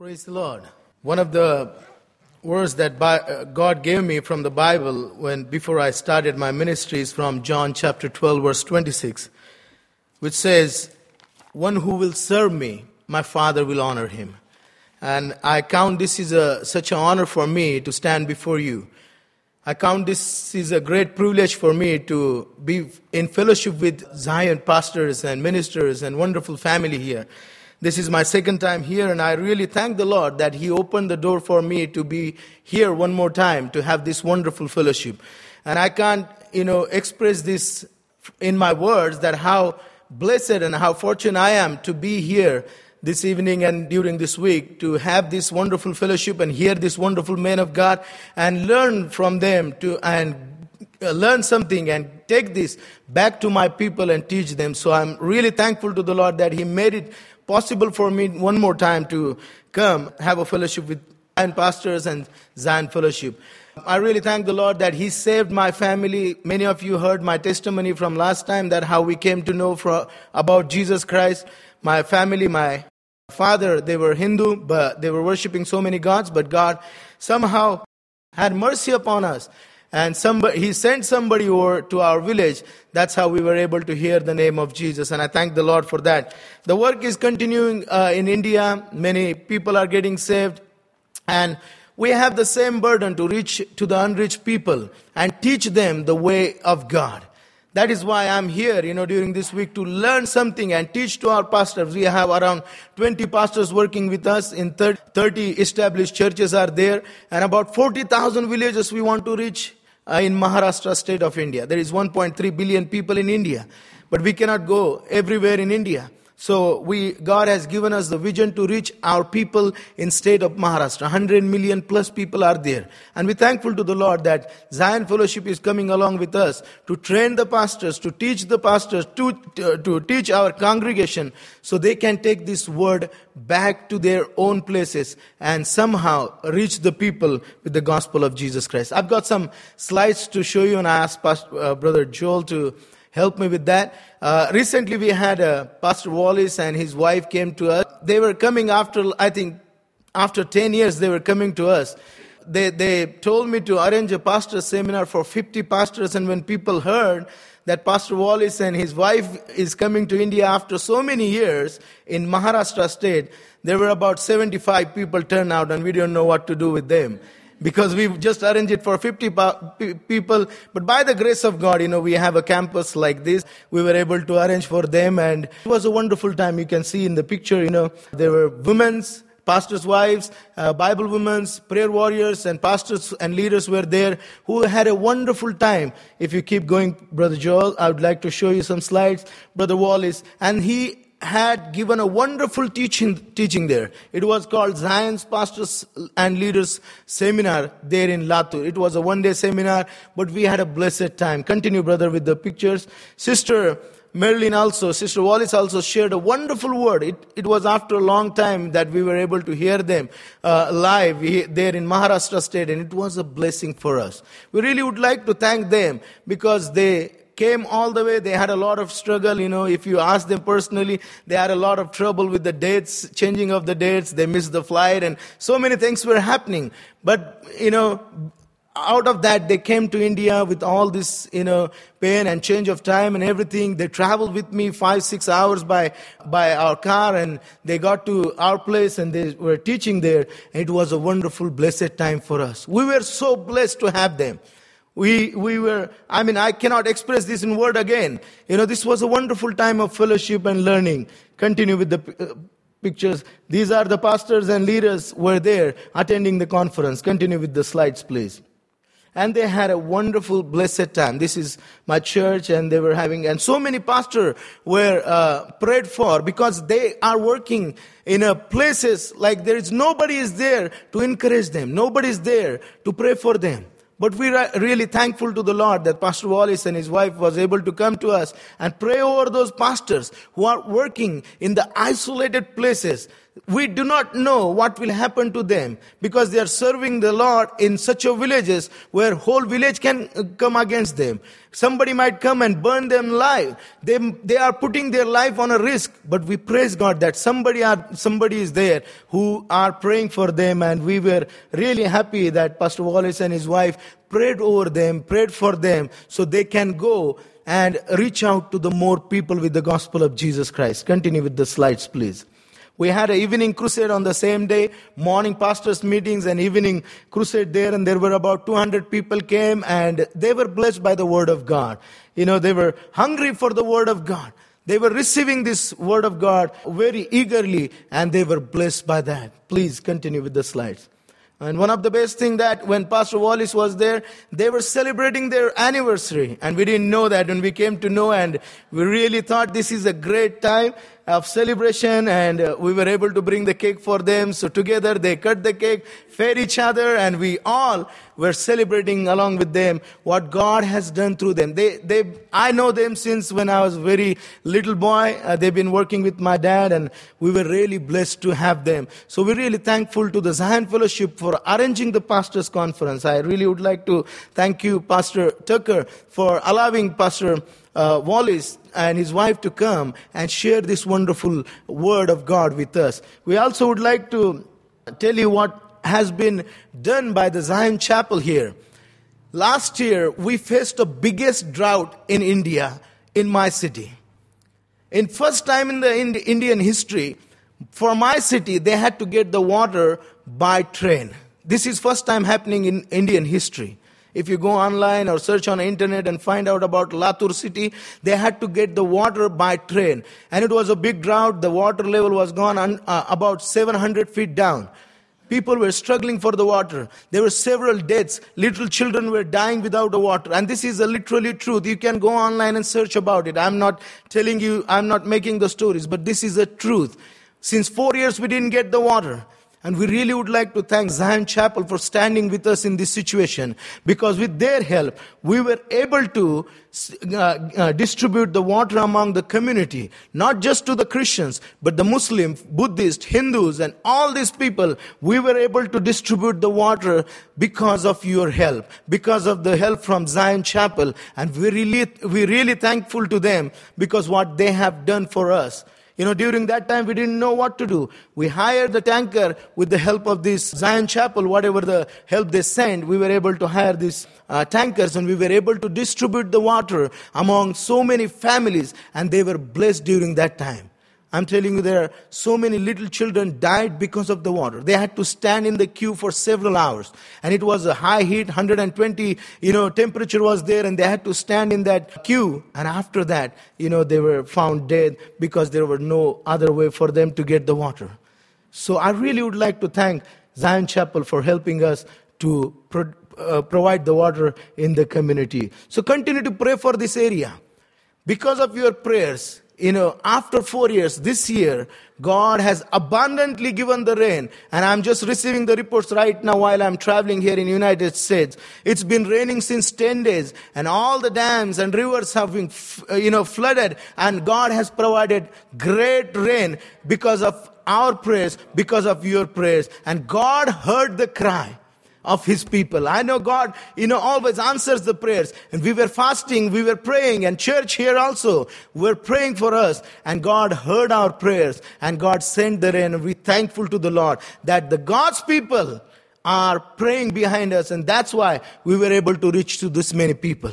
Praise the Lord. One of the words that God gave me from the Bible before I started my ministry is from John chapter 12, verse 26, which says, "One who will serve me, my Father will honor him." And I count this is such an honor for me to stand before you. I count this is a great privilege for me to be in fellowship with Zion pastors and ministers and wonderful family here. This is my second time here, and I really thank the Lord that He opened the door for me to be here one more time, to have this wonderful fellowship. And I can't, express this in my words, that how blessed and how fortunate I am to be here this evening and during this week, to have this wonderful fellowship and hear this wonderful men of God and learn from them and learn something and take this back to my people and teach them. So I'm really thankful to the Lord that He made it possible for me one more time to come have a fellowship with Zion pastors and Zion fellowship. I really thank the Lord that He saved my family. Many of you heard my testimony from last time, that how we came to know about Jesus Christ. My family, my father, they were Hindu, but they were worshiping so many gods, but God somehow had mercy upon us. And He sent somebody over to our village. That's how we were able to hear the name of Jesus. And I thank the Lord for that. The work is continuing in India. Many people are getting saved. And we have the same burden to reach to the unreached people and teach them the way of God. That is why I'm here, during this week, to learn something and teach to our pastors. We have around 20 pastors working with us. In 30 established churches are there. And about 40,000 villages we want to reach in Maharashtra state of India. There is 1.3 billion people in India. But we cannot go everywhere in India. So God has given us the vision to reach our people in state of Maharashtra. 100 million plus people are there. And we're thankful to the Lord that Zion Fellowship is coming along with us to train the pastors, to teach the pastors, to teach our congregation so they can take this word back to their own places and somehow reach the people with the gospel of Jesus Christ. I've got some slides to show you, and I asked Brother Joel to help me with that. Recently we had Pastor Wallace and his wife came to us. They were coming after 10 years they were coming to us. They told me to arrange a pastor seminar for 50 pastors, and when people heard that Pastor Wallace and his wife is coming to India after so many years in Maharashtra state, there were about 75 people turned out, and we don't know what to do with them. Because we just arranged it for 50 people. But by the grace of God, we have a campus like this. We were able to arrange for them. And it was a wonderful time. You can see in the picture, there were women's, pastors' wives, Bible women's, prayer warriors, and pastors and leaders were there who had a wonderful time. If you keep going, Brother Joel, I would like to show you some slides. Brother Wallace. And he had given a wonderful teaching there. It was called Zion's Pastors and Leaders Seminar there in Latur. It was a one-day seminar, but we had a blessed time. Continue, brother, with the pictures. Sister Wallace also shared a wonderful word. It was after a long time that we were able to hear them live there in Maharashtra state, and it was a blessing for us. We really would like to thank them because they came all the way. They had a lot of struggle. If you ask them personally, they had a lot of trouble with the dates, changing of the dates. They missed the flight, and so many things were happening. But, out of that, they came to India with all this, pain and change of time and everything. They traveled with me 5-6 hours by our car, and they got to our place and they were teaching there. And it was a wonderful, blessed time for us. We were so blessed to have them. I cannot express this in word again. This was a wonderful time of fellowship and learning. Continue with the pictures. These are the pastors and leaders who were there attending the conference. Continue with the slides, please. And they had a wonderful, blessed time. This is my church, and they were having, and so many pastors were prayed for because they are working in places like nobody is there to encourage them. Nobody is there to pray for them. But we are really thankful to the Lord that Pastor Wallace and his wife was able to come to us and pray over those pastors who are working in the isolated places. We do not know what will happen to them because they are serving the Lord in such a villages where whole village can come against them. Somebody might come and burn them alive. They are putting their life on a risk. But we praise God that somebody is there who are praying for them. And we were really happy that Pastor Wallace and his wife prayed over them, prayed for them so they can go and reach out to the more people with the gospel of Jesus Christ. Continue with the slides, please. We had an evening crusade on the same day, morning pastors' meetings and evening crusade there, and there were about 200 people came, and they were blessed by the word of God. They were hungry for the word of God. They were receiving this word of God very eagerly, and they were blessed by that. Please continue with the slides. And one of the best thing that when Pastor Wallace was there, they were celebrating their anniversary. And we didn't know that when we came to know, and we really thought this is a great time of celebration, and we were able to bring the cake for them. So together they cut the cake, fed each other, and we all were celebrating along with them what God has done through them. I know them since when I was a very little boy. They've been working with my dad, and we were really blessed to have them. So we're really thankful to the Zion Fellowship for arranging the pastors' conference. I really would like to thank you, Pastor Tucker, for allowing Pastor Wallace and his wife to come and share this wonderful word of God with us. We also would like to tell you what has been done by the Zion Chapel here. Last year, we faced the biggest drought in India, in my city. In first time in the Indian history, for my city, they had to get the water by train. This is first time happening in Indian history. If you go online or search on the internet and find out about Latur city, they had to get the water by train. And it was a big drought. The water level was gone about 700 feet down. People were struggling for the water. There were several deaths. Little children were dying without the water. And this is literally truth. You can go online and search about it. I'm not telling you, I'm not making the stories, but this is a truth. Since 4 years, we didn't get the water. And we really would like to thank Zion Chapel for standing with us in this situation, because with their help, we were able to distribute the water among the community, not just to the Christians, but the Muslim, Buddhist, Hindus, and all these people. We were able to distribute the water because of your help, because of the help from Zion Chapel. And we're really thankful to them because what they have done for us. During that time, we didn't know what to do. We hired the tanker with the help of this Zion Chapel. Whatever the help they sent, we were able to hire these tankers, and we were able to distribute the water among so many families, and they were blessed during that time. I'm telling you, there are so many little children died because of the water. They had to stand in the queue for several hours. And it was a high heat, 120, temperature was there, and they had to stand in that queue. And after that, they were found dead because there were no other way for them to get the water. So I really would like to thank Zion Chapel for helping us to provide the water in the community. So continue to pray for this area. Because of your prayers, after 4 years, this year, God has abundantly given the rain. And I'm just receiving the reports right now while I'm traveling here in the United States. It's been raining since 10 days. And all the dams and rivers have been, flooded. And God has provided great rain because of our prayers, because of your prayers. And God heard the cry of His people. I know God, always answers the prayers. And we were fasting, we were praying, and church here also, we're praying for us. And God heard our prayers, and God sent the rain. And we're thankful to the Lord that the God's people are praying behind us. And that's why we were able to reach to this many people.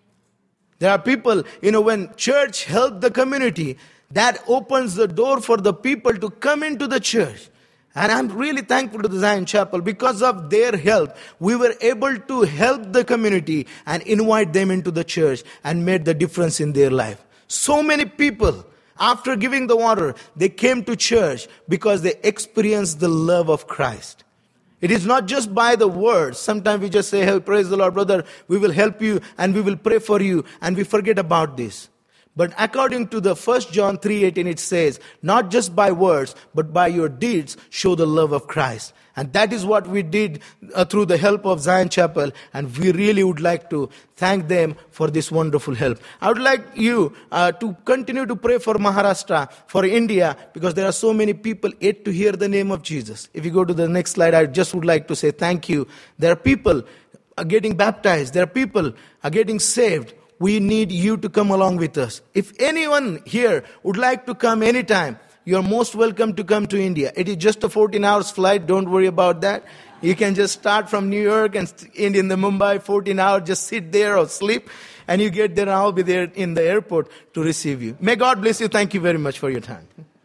There are people, when church helps the community, that opens the door for the people to come into the church. And I'm really thankful to the Zion Chapel. Because of their help, we were able to help the community and invite them into the church and made the difference in their life. So many people, after giving the water, they came to church because they experienced the love of Christ. It is not just by the words. Sometimes we just say, hey, praise the Lord, brother, we will help you and we will pray for you, and we forget about this. But according to the 1 John 3:18, it says, not just by words, but by your deeds, show the love of Christ. And that is what we did through the help of Zion Chapel. And we really would like to thank them for this wonderful help. I would like you to continue to pray for Maharashtra, for India, because there are so many people yet to hear the name of Jesus. If you go to the next slide, I just would like to say thank you. There are people getting baptized. There are people getting saved. We need you to come along with us. If anyone here would like to come anytime, you're most welcome to come to India. It is just a 14 hours flight. Don't worry about that. You can just start from New York and end in the Mumbai, 14 hours, just sit there or sleep. And you get there and I'll be there in the airport to receive you. May God bless you. Thank you very much for your time.